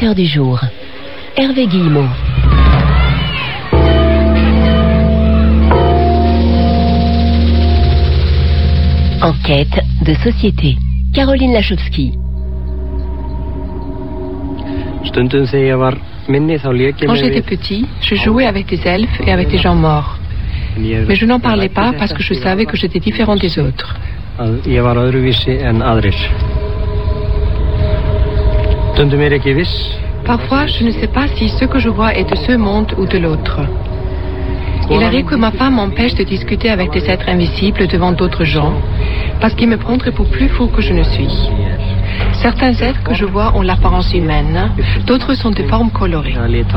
visiteur du jour, Hervé Guillemot. Enquête de société, Caroline Lachowski. Quand j'étais petit, je jouais avec des elfes et avec des gens morts. Mais je n'en parlais pas parce que je savais que j'étais différent des autres. Parfois, je ne sais pas si ce que je vois est de ce monde ou de l'autre. Il arrive que ma femme m'empêche de discuter avec des êtres invisibles devant d'autres gens, parce qu'ils me prendraient pour plus fou que je ne suis. Certains êtres que je vois ont l'apparence humaine, d'autres sont de formes colorées.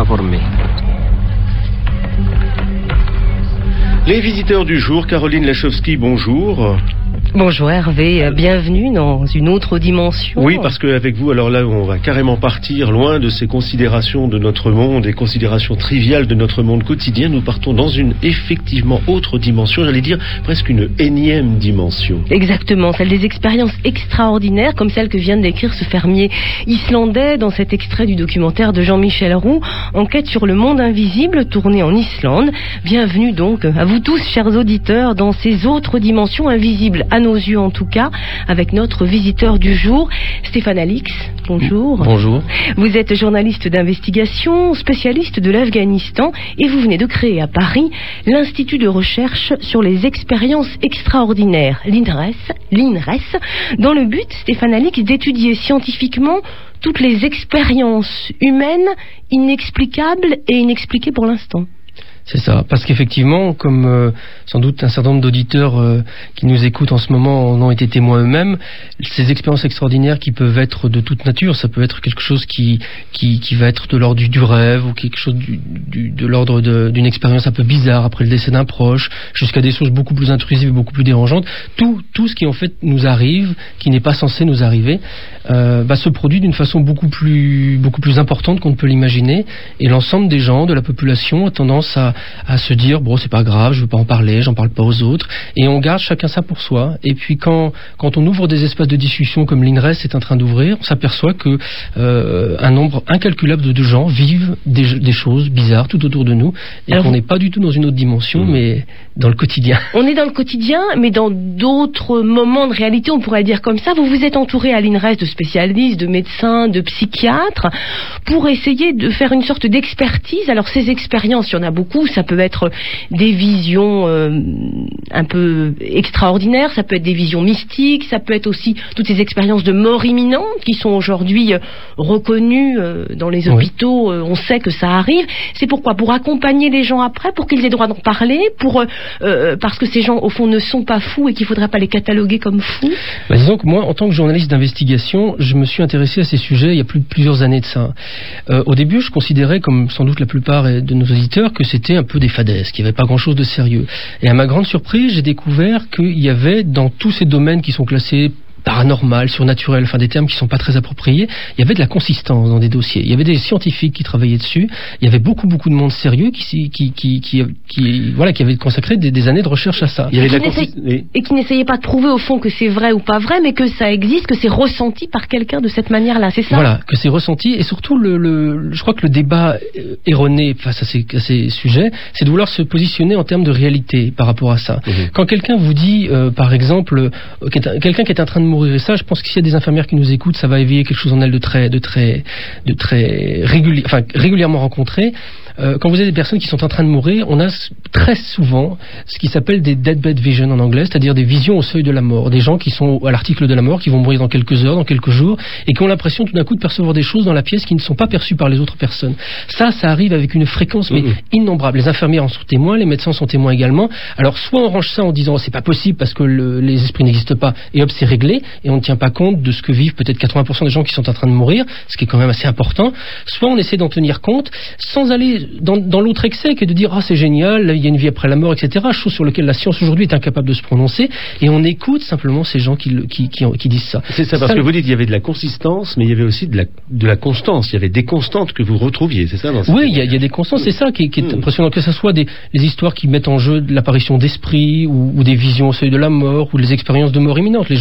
Les visiteurs du jour, Caroline Lachowski, bonjour. Bonjour Hervé, bienvenue dans une autre dimension. Oui, parce qu'avec vous, alors là, on va carrément partir loin de ces considérations de notre monde et considérations triviales de notre monde quotidien. Nous partons dans une effectivement autre dimension, j'allais dire presque une énième dimension. Exactement, celle des expériences extraordinaires, comme celle que vient de décrire ce fermier islandais dans cet extrait du documentaire de Jean-Michel Roux, Enquête sur le monde invisible, tourné en Islande. Bienvenue donc à vous tous, chers auditeurs, dans ces autres dimensions invisibles, à nos yeux en tout cas, avec notre visiteur du jour, Stéphane Alix. Bonjour. Bonjour. Vous êtes journaliste d'investigation, spécialiste de l'Afghanistan, et vous venez de créer à Paris l'Institut de recherche sur les expériences extraordinaires, l'INRES, dans le but, Stéphane Alix, d'étudier scientifiquement toutes les expériences humaines inexplicables et inexpliquées pour l'instant. C'est ça, parce qu'effectivement, comme sans doute un certain nombre d'auditeurs qui nous écoutent en ce moment en ont été témoins eux-mêmes, ces expériences extraordinaires qui peuvent être de toute nature, ça peut être quelque chose qui va être de l'ordre du rêve, ou quelque chose de l'ordre d'une expérience un peu bizarre après le décès d'un proche, jusqu'à des choses beaucoup plus intrusives et beaucoup plus dérangeantes. Tout ce qui en fait nous arrive, qui n'est pas censé nous arriver, se produit d'une façon beaucoup plus importante qu'on ne peut l'imaginer, et l'ensemble des gens, de la population, a tendance à se dire bon, c'est pas grave, je veux pas en parler, j'en parle pas aux autres, et on garde chacun ça pour soi. Et puis quand on ouvre des espaces de discussion comme l'INRES est en train d'ouvrir, on s'aperçoit que un nombre incalculable de gens vivent des choses bizarres tout autour de nous, et qu'on n'est pas du tout dans une autre dimension, mais dans le quotidien. On est dans le quotidien, mais dans d'autres moments de réalité, on pourrait dire comme ça. Vous vous êtes entouré à l'INRES de spécialistes, de médecins, de psychiatres, pour essayer de faire une sorte d'expertise. Alors ces expériences, il y en a beaucoup, ça peut être des visions un peu extraordinaires, ça peut être des visions mystiques, ça peut être aussi toutes ces expériences de mort imminente qui sont aujourd'hui reconnues dans les hôpitaux, on sait que ça arrive. C'est pourquoi? Pour accompagner les gens après, pour qu'ils aient droit d'en parler, parce que ces gens au fond ne sont pas fous et qu'il ne faudrait pas les cataloguer comme fous. Disons que moi, en tant que journaliste d'investigation, je me suis intéressé à ces sujets il y a plusieurs années de ça. Au début, je considérais, comme sans doute la plupart de nos auditeurs, que c'était un peu des fadaises, qu'il n'y avait pas grand-chose de sérieux. Et à ma grande surprise, j'ai découvert qu'il y avait dans tous ces domaines qui sont classés paranormal, surnaturel, enfin des termes qui sont pas très appropriés, il y avait de la consistance dans des dossiers. Il y avait des scientifiques qui travaillaient dessus. Il y avait beaucoup de monde sérieux qui avait consacré des années de recherche à ça. Et qui n'essayait pas de prouver au fond que c'est vrai ou pas vrai, mais que ça existe, que c'est ressenti par quelqu'un de cette manière-là, c'est ça? Voilà, que c'est ressenti, et surtout je crois que le débat erroné face à ces sujets, c'est de vouloir se positionner en termes de réalité par rapport à ça. Quand quelqu'un vous dit, par exemple, quelqu'un qui est en train de mourir, et ça, je pense que s'il y a des infirmières qui nous écoutent, ça va éveiller quelque chose en elles de très régulier, enfin régulièrement rencontré. Quand vous avez des personnes qui sont en train de mourir, on a très souvent ce qui s'appelle des deathbed vision en anglais, c'est-à-dire des visions au seuil de la mort, des gens qui sont à l'article de la mort, qui vont mourir dans quelques heures, dans quelques jours, et qui ont l'impression tout d'un coup de percevoir des choses dans la pièce qui ne sont pas perçues par les autres personnes. Ça arrive avec une fréquence mais innombrable. Les infirmières en sont témoins, les médecins sont témoins également. Alors soit on range ça en disant c'est pas possible parce que les esprits n'existent pas, et hop, c'est réglé, et on ne tient pas compte de ce que vivent peut-être 80% des gens qui sont en train de mourir, ce qui est quand même assez important. Soit on essaie d'en tenir compte sans aller dans l'autre excès, qui est de dire c'est génial, il y a une vie après la mort, etc. Chose sur laquelle la science aujourd'hui est incapable de se prononcer, et on écoute simplement ces gens qui disent ça. C'est ça, parce que vous dites il y avait de la consistance, mais il y avait aussi de la constance. Il y avait des constantes que vous retrouviez, c'est ça? Oui, il y a des constances, c'est ça qui est impressionnant, que ce soit les histoires qui mettent en jeu l'apparition d'esprits, ou des visions au seuil de la mort, ou les expériences de mort imminente. Les gens qui voient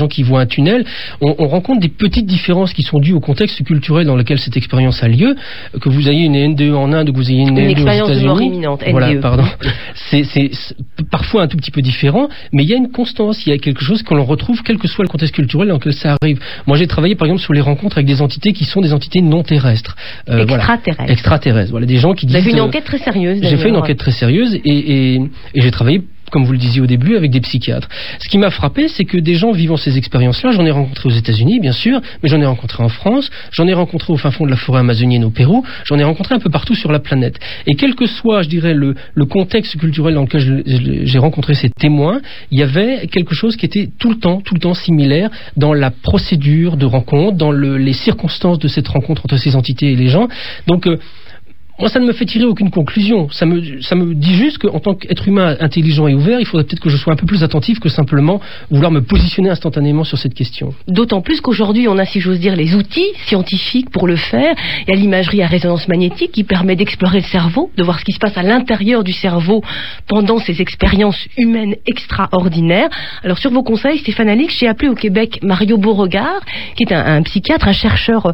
tunnel, on rencontre des petites différences qui sont dues au contexte culturel dans lequel cette expérience a lieu. Que vous ayez une NDE en Inde ou que vous ayez une NDE aux États-Unis. Une expérience de mort imminente, NDE. Voilà, pardon. C'est parfois un tout petit peu différent, mais il y a une constance, il y a quelque chose que l'on retrouve quel que soit le contexte culturel dans lequel ça arrive. Moi, j'ai travaillé par exemple sur les rencontres avec des entités qui sont des entités non terrestres. Extraterrestres. Extraterrestres. Voilà, des gens qui disent... Vous avez fait une enquête très sérieuse. J'ai fait une enquête très sérieuse et j'ai travaillé, comme vous le disiez au début, avec des psychiatres. Ce qui m'a frappé, c'est que des gens vivant ces expériences-là, j'en ai rencontré aux États-Unis, bien sûr, mais j'en ai rencontré en France, j'en ai rencontré au fin fond de la forêt amazonienne au Pérou, j'en ai rencontré un peu partout sur la planète. Et quel que soit, je dirais, le contexte culturel dans lequel j'ai rencontré ces témoins, il y avait quelque chose qui était tout le temps similaire dans la procédure de rencontre, dans les circonstances de cette rencontre entre ces entités et les gens. Donc, moi, ça ne me fait tirer aucune conclusion. Ça me dit juste qu'en tant qu'être humain intelligent et ouvert, il faudrait peut-être que je sois un peu plus attentif que simplement vouloir me positionner instantanément sur cette question. D'autant plus qu'aujourd'hui, on a, si j'ose dire, les outils scientifiques pour le faire. Il y a l'imagerie à résonance magnétique qui permet d'explorer le cerveau, de voir ce qui se passe à l'intérieur du cerveau pendant ces expériences humaines extraordinaires. Alors, sur vos conseils, Stéphane Alix, j'ai appelé au Québec Mario Beauregard, qui est un psychiatre, un chercheur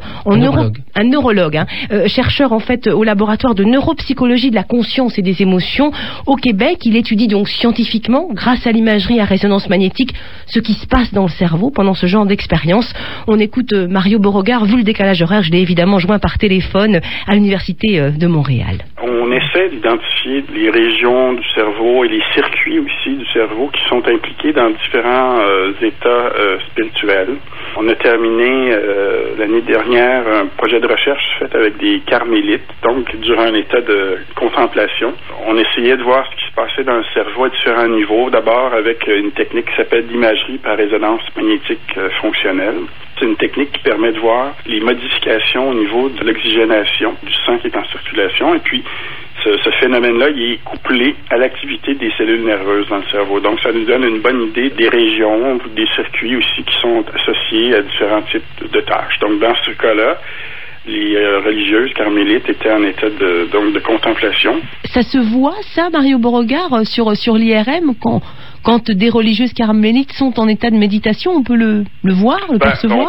un neurologue, chercheur en fait au laboratoire de neuropsychologie de la conscience et des émotions au Québec. Il étudie donc scientifiquement, grâce à l'imagerie à résonance magnétique, ce qui se passe dans le cerveau pendant ce genre d'expérience. On écoute Mario Beauregard. Vu le décalage horaire, je l'ai évidemment joint par téléphone à l'Université de Montréal. On essaie d'identifier les régions du cerveau et les circuits aussi du cerveau qui sont impliqués dans différents états spirituels. On a terminé l'année dernière un projet de recherche fait avec des carmélites, donc durant un état de contemplation. On essayait de voir ce qui se passait dans le cerveau à différents niveaux. D'abord avec une technique qui s'appelle l'imagerie par résonance magnétique fonctionnelle. C'est une technique qui permet de voir les modifications au niveau de l'oxygénation du sang qui est en circulation. Et puis, ce phénomène-là, il est couplé à l'activité des cellules nerveuses dans le cerveau. Donc, ça nous donne une bonne idée des régions, des circuits aussi qui sont associés à différents types de tâches. Donc, dans ce cas-là, les religieuses carmélites étaient en état de contemplation. Ça se voit, ça, Mario Beauregard, sur l'IRM, quand des religieuses carmélites sont en état de méditation, on peut le voir, le percevoir?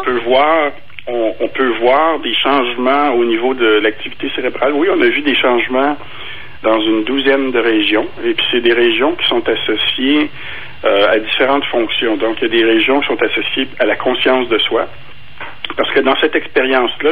On peut voir des changements au niveau de l'activité cérébrale. Oui, on a vu des changements dans une 12aine de régions. Et puis, c'est des régions qui sont associées à différentes fonctions. Donc, il y a des régions qui sont associées à la conscience de soi. Parce que dans cette expérience-là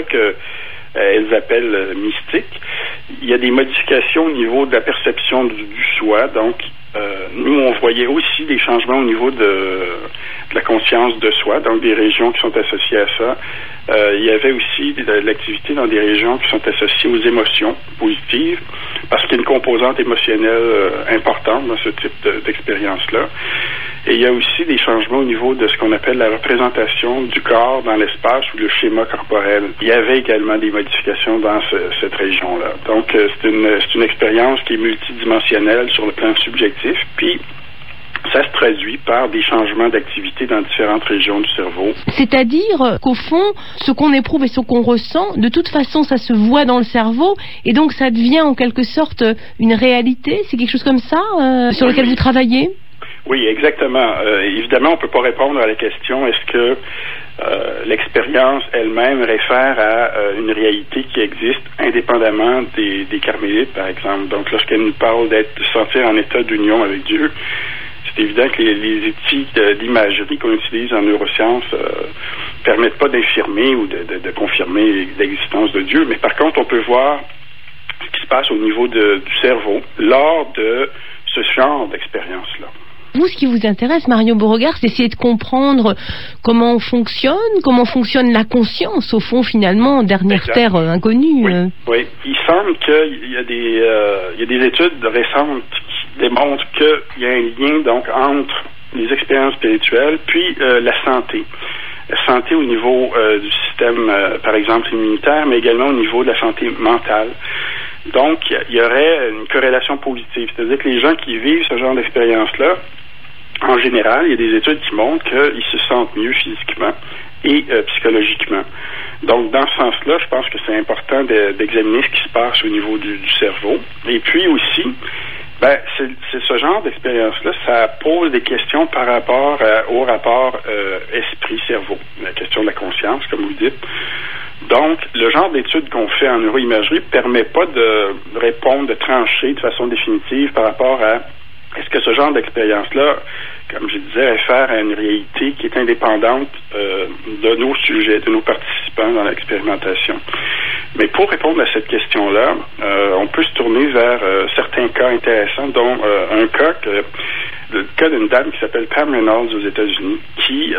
elles appellent mystique, il y a des modifications au niveau de la perception du soi. Donc, nous, on voyait aussi des changements au niveau de la conscience de soi, donc des régions qui sont associées à ça. Il y avait aussi de l'activité dans des régions qui sont associées aux émotions positives, parce qu'il y a une composante émotionnelle importante dans ce type d'expérience-là. Et il y a aussi des changements au niveau de ce qu'on appelle la représentation du corps dans l'espace ou le schéma corporel. Il y avait également des modifications dans cette région-là. Donc, c'est une expérience qui est multidimensionnelle sur le plan subjectif, puis ça se traduit par des changements d'activité dans différentes régions du cerveau. C'est-à-dire qu'au fond, ce qu'on éprouve et ce qu'on ressent, de toute façon, ça se voit dans le cerveau, et donc ça devient en quelque sorte une réalité. C'est quelque chose comme ça sur lequel vous travaillez? Oui, exactement. Évidemment, on ne peut pas répondre à la question est-ce que l'expérience elle-même réfère à une réalité qui existe indépendamment des carmélites, par exemple. Donc, lorsqu'elle nous parle de se sentir en état d'union avec Dieu, c'est évident que les outils d'imagerie qu'on utilise en neurosciences permettent pas d'infirmer ou de confirmer l'existence de Dieu. Mais par contre, on peut voir ce qui se passe au niveau du cerveau lors de ce genre d'expérience-là. Vous, ce qui vous intéresse, Mario Beauregard, c'est essayer de comprendre comment fonctionne la conscience, au fond, finalement, dernière terre inconnue. Oui. Il semble qu'il y a des études récentes qui démontrent qu'il y a un lien donc entre les expériences spirituelles puis la santé. La santé au niveau du système, par exemple, immunitaire, mais également au niveau de la santé mentale. Donc, il y aurait une corrélation positive. C'est-à-dire que les gens qui vivent ce genre d'expérience-là, en général, il y a des études qui montrent qu'ils se sentent mieux physiquement et psychologiquement. Donc, dans ce sens-là, je pense que c'est important d'examiner ce qui se passe au niveau du cerveau. Et puis aussi, c'est ce genre d'expérience-là, ça pose des questions par rapport au rapport esprit-cerveau, la question de la conscience, comme vous dites. Donc, le genre d'études qu'on fait en neuroimagerie permet pas de répondre, de trancher de façon définitive par rapport à est-ce que ce genre d'expérience-là, comme je disais, réfère à une réalité qui est indépendante de nos sujets, de nos participants dans l'expérimentation. Mais pour répondre à cette question-là, on peut se tourner vers certains cas intéressants, dont un cas, le cas d'une dame qui s'appelle Pam Reynolds aux États-Unis, qui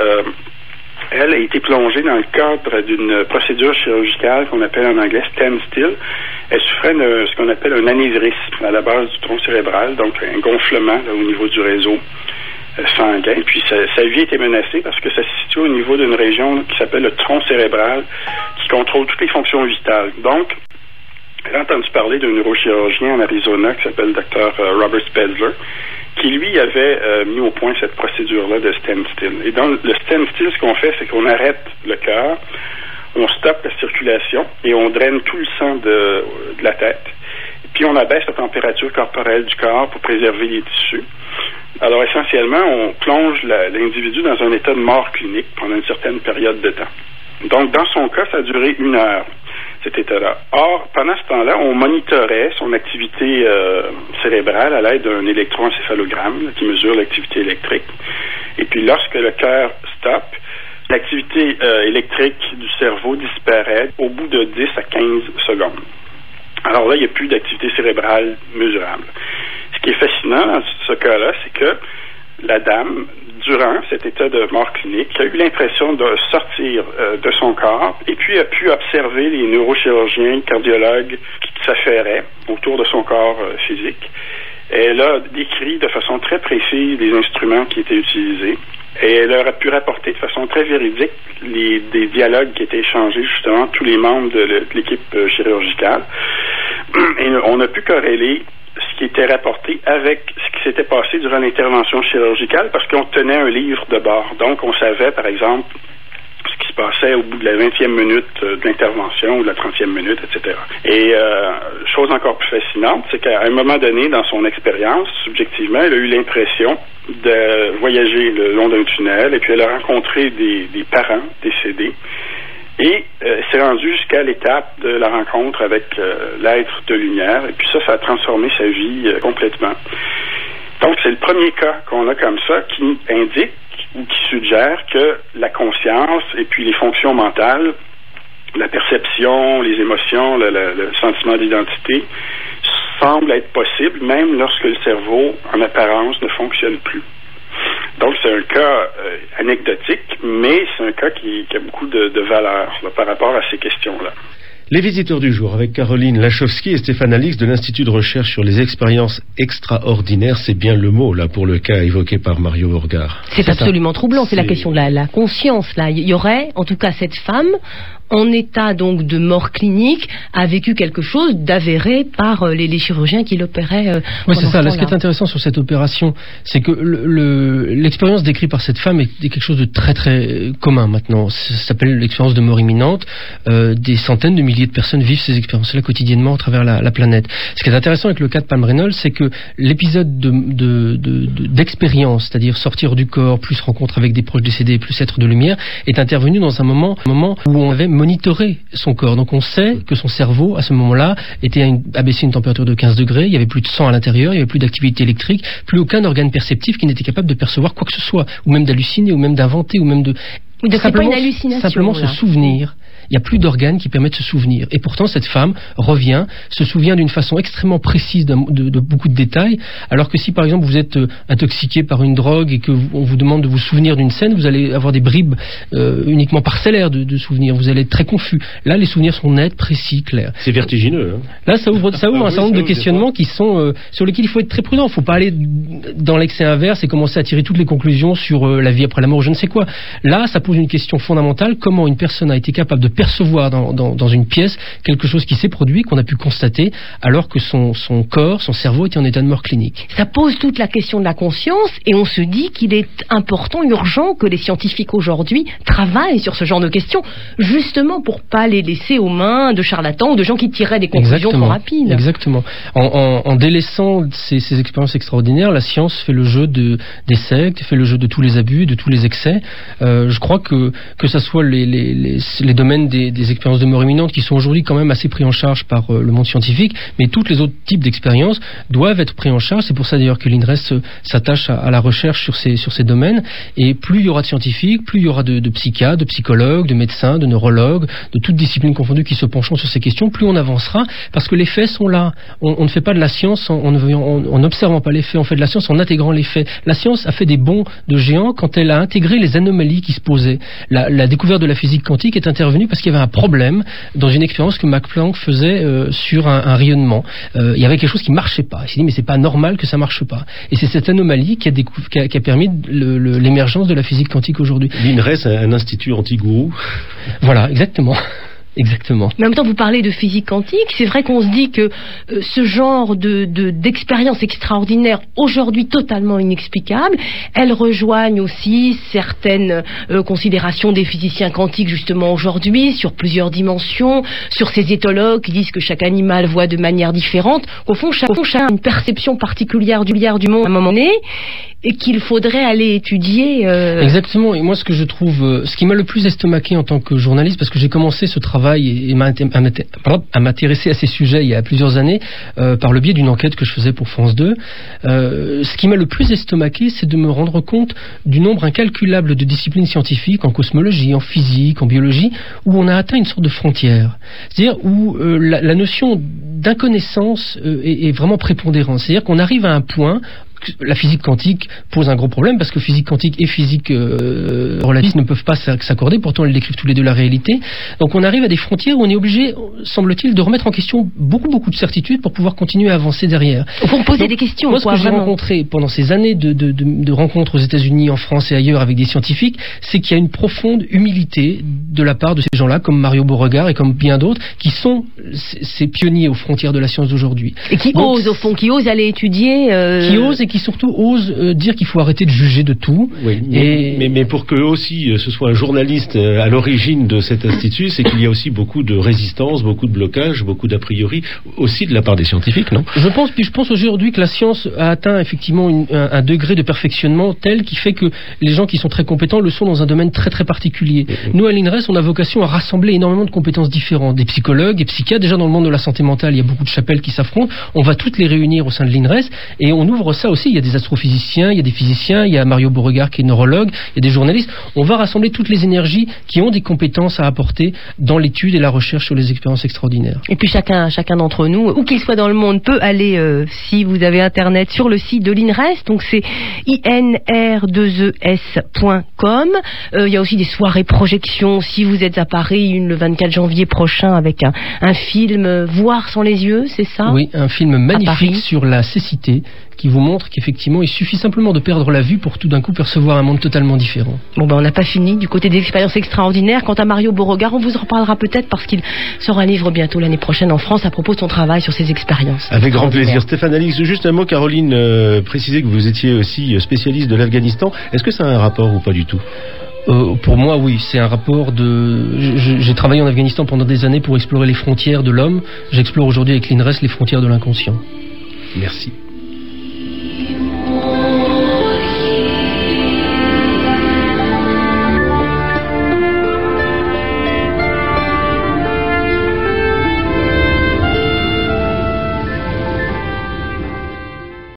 elle a été plongée dans le cadre d'une procédure chirurgicale qu'on appelle en anglais standstill. Elle souffrait de ce qu'on appelle un anévrisme à la base du tronc cérébral, donc un gonflement là, au niveau du réseau sanguin. Puis sa vie était menacée parce que ça se situe au niveau d'une région qui s'appelle le tronc cérébral, qui contrôle toutes les fonctions vitales. Donc, elle a entendu parler d'un neurochirurgien en Arizona qui s'appelle Dr. Robert Spetzler, qui lui avait mis au point cette procédure-là de standstill. Et dans le standstill, ce qu'on fait, c'est qu'on arrête le cœur, on stoppe la circulation et on draine tout le sang de la tête. Et puis on abaisse la température corporelle du corps pour préserver les tissus. Alors essentiellement, on plonge l'individu dans un état de mort clinique pendant une certaine période de temps. Donc dans son cas, ça a duré 1 heure. Cet état-là. Or, pendant ce temps-là, on monitorait son activité cérébrale à l'aide d'un électroencéphalogramme qui mesure l'activité électrique. Et puis, lorsque le cœur stoppe, l'activité électrique du cerveau disparaît au bout de 10 à 15 secondes. Alors là, il n'y a plus d'activité cérébrale mesurable. Ce qui est fascinant dans ce cas-là, c'est que la dame, durant cet état de mort clinique, a eu l'impression de sortir de son corps et puis a pu observer les neurochirurgiens, cardiologues qui s'affairaient autour de son corps physique. Elle a décrit de façon très précise les instruments qui étaient utilisés et elle a pu rapporter de façon très véridique des dialogues qui étaient échangés justement tous les membres de l'équipe chirurgicale. Et on a pu corréler ce qui était rapporté avec ce qui s'était passé durant l'intervention chirurgicale parce qu'on tenait un livre de bord. Donc, on savait, par exemple, ce qui se passait au bout de la 20e minute de l'intervention ou de la 30e minute, etc. Et chose encore plus fascinante, c'est qu'à un moment donné, dans son expérience, subjectivement, elle a eu l'impression de voyager le long d'un tunnel et puis elle a rencontré des parents décédés. Et s'est rendu jusqu'à l'étape de la rencontre avec l'être de lumière. Et puis ça a transformé sa vie complètement. Donc, c'est le premier cas qu'on a comme ça qui indique ou qui suggère que la conscience et puis les fonctions mentales, la perception, les émotions, le sentiment d'identité, semblent être possibles même lorsque le cerveau, en apparence, ne fonctionne plus. Donc, c'est un cas anecdotique, mais c'est un cas qui a beaucoup de valeur là, par rapport à ces questions-là. Les visiteurs du jour avec Caroline Lachowski et Stéphane Alix de l'Institut de recherche sur les expériences extraordinaires. C'est bien le mot là pour le cas évoqué par Mario Burgard. C'est absolument troublant, c'est la question de la conscience. Là, il y aurait, en tout cas, cette femme en état donc de mort clinique a vécu quelque chose d'avéré par les chirurgiens qui l'opéraient. Oui, c'est ça. Là, ce qui est intéressant sur cette opération, c'est que l'expérience décrite par cette femme est quelque chose de très très commun maintenant. Ça s'appelle l'expérience de mort imminente. Des centaines de milliers de personnes vivent ces expériences-là quotidiennement à travers la planète. Ce qui est intéressant avec le cas de Pam Reynolds, c'est que l'épisode d'expérience, c'est-à-dire sortir du corps, plus rencontre avec des proches décédés, plus être de lumière, est intervenu dans un moment où on avait monitorer son corps. Donc on sait que son cerveau, à ce moment-là, a baissé une température de 15 degrés, il n'y avait plus de sang à l'intérieur, il n'y avait plus d'activité électrique, plus aucun organe perceptif qui n'était capable de percevoir quoi que ce soit, ou même d'halluciner, ou même d'inventer, ou même de simplement se souvenir. Il n'y a plus d'organes qui permettent de se souvenir. Et pourtant, cette femme revient, se souvient d'une façon extrêmement précise de beaucoup de détails, alors que si, par exemple, vous êtes intoxiqué par une drogue et qu'on vous demande de vous souvenir d'une scène, vous allez avoir des bribes uniquement parcellaires de souvenirs. Vous allez être très confus. Là, les souvenirs sont nets, précis, clairs. C'est vertigineux. Hein. Là, ça ouvre un certain nombre de questionnements qui sont sur lesquels il faut être très prudent. Il ne faut pas aller dans l'excès inverse et commencer à tirer toutes les conclusions sur la vie après la mort ou je ne sais quoi. Là, ça pose une question fondamentale. Comment une personne a été capable de percevoir dans une pièce quelque chose qui s'est produit, qu'on a pu constater, alors que son corps, son cerveau était en état de mort clinique. Ça pose toute la question de la conscience, et on se dit qu'il est important, urgent, que les scientifiques aujourd'hui travaillent sur ce genre de questions, justement pour pas les laisser aux mains de charlatans ou de gens qui tiraient des conclusions trop rapides. Exactement. En délaissant ces expériences extraordinaires, la science fait le jeu des sectes, fait le jeu de tous les abus, de tous les excès. Je crois que ça soit les domaines des expériences de mort imminente qui sont aujourd'hui quand même assez pris en charge par le monde scientifique, mais tous les autres types d'expériences doivent être pris en charge. C'est pour ça d'ailleurs que l'INRES s'attache à la recherche sur ces domaines, et plus il y aura de scientifiques, plus il y aura de psychiatres, de psychologues, de médecins, de neurologues, de toutes disciplines confondues qui se pencheront sur ces questions, plus on avancera, parce que les faits sont là. On ne fait pas de la science en n'observant pas les faits, on fait de la science en intégrant les faits. La science a fait des bonds de géant quand elle a intégré les anomalies qui se posaient. La découverte de la physique quantique est intervenue parce qu'il y avait un problème dans une expérience que Max Planck faisait sur un rayonnement. Il y avait quelque chose qui marchait pas. Il s'est dit mais c'est pas normal que ça marche pas. Et c'est cette anomalie qui a permis l'émergence de la physique quantique aujourd'hui. L'INRES, un institut anti-gourou. Voilà, exactement. Exactement. Mais en même temps, vous parlez de physique quantique. C'est vrai qu'on se dit que ce genre d'expérience extraordinaire, aujourd'hui totalement inexplicable, elles rejoignent aussi certaines considérations des physiciens quantiques justement aujourd'hui, sur plusieurs dimensions, sur ces éthologues qui disent que chaque animal voit de manière différente, qu'au fond, chacun a une perception particulière du monde à un moment donné, et qu'il faudrait aller étudier. Exactement. Et moi, ce que je trouve, ce qui m'a le plus estomaqué en tant que journaliste, parce que j'ai commencé ce travail et à m'intéresser à ces sujets il y a plusieurs années par le biais d'une enquête que je faisais pour France 2. Ce qui m'a le plus estomaqué, c'est de me rendre compte du nombre incalculable de disciplines scientifiques en cosmologie, en physique, en biologie, où on a atteint une sorte de frontière. C'est-à-dire où la notion d'inconnaissance est vraiment prépondérante. C'est-à-dire qu'on arrive à un point. La physique quantique pose un gros problème parce que physique quantique et physique relativiste ne peuvent pas s'accorder, pourtant elles décrivent tous les deux la réalité. Donc on arrive à des frontières où on est obligé, semble-t-il, de remettre en question beaucoup de certitudes pour pouvoir continuer à avancer derrière. Pour poser des questions. Moi, ce que j'ai rencontré pendant ces années de rencontres aux États-Unis, en France et ailleurs avec des scientifiques, c'est qu'il y a une profonde humilité de la part de ces gens-là, comme Mario Beauregard et comme bien d'autres, qui sont ces pionniers aux frontières de la science d'aujourd'hui. Et qui osent, au fond, qui osent aller étudier. Qui osent et qui surtout osent dire qu'il faut arrêter de juger de tout. Oui, mais pour que aussi ce soit un journaliste à l'origine de cet institut, c'est qu'il y a aussi beaucoup de résistance, beaucoup de blocages, beaucoup d'a priori, aussi de la part des scientifiques, non ? Je pense aujourd'hui que la science a atteint effectivement un degré de perfectionnement tel qui fait que les gens qui sont très compétents le sont dans un domaine très très particulier. Nous à l'INRES, on a vocation à rassembler énormément de compétences différentes, des psychologues, des psychiatres. Déjà dans le monde de la santé mentale, il y a beaucoup de chapelles qui s'affrontent. On va toutes les réunir au sein de l'INRES et on ouvre ça aussi. Il y a des astrophysiciens, il y a des physiciens, il y a Mario Beauregard qui est neurologue, il y a des journalistes. On va rassembler toutes les énergies qui ont des compétences à apporter dans l'étude et la recherche sur les expériences extraordinaires. Et puis chacun d'entre nous, où qu'il soit dans le monde, peut aller, si vous avez internet, sur le site de l'INRES, donc c'est inr2es.com. Il y a aussi des soirées projections, si vous êtes à Paris, une le 24 janvier prochain, avec un film Voir sans les yeux, c'est ça ? Oui, un film magnifique sur la cécité, qui vous montre qu'effectivement il suffit simplement de perdre la vue pour tout d'un coup percevoir un monde totalement différent. Bon on n'a pas fini du côté des expériences extraordinaires. Quant à Mario Beauregard, on vous en reparlera peut-être parce qu'il sort un livre bientôt l'année prochaine en France à propos de son travail sur ces expériences. Avec grand plaisir. Stéphane Alix, juste un mot, Caroline précisait que vous étiez aussi spécialiste de l'Afghanistan. Est-ce que ça a un rapport ou pas du tout ? Pour moi, oui, c'est un rapport j'ai travaillé en Afghanistan pendant des années pour explorer les frontières de l'homme. J'explore aujourd'hui avec l'INRES les frontières de l'inconscient. Merci.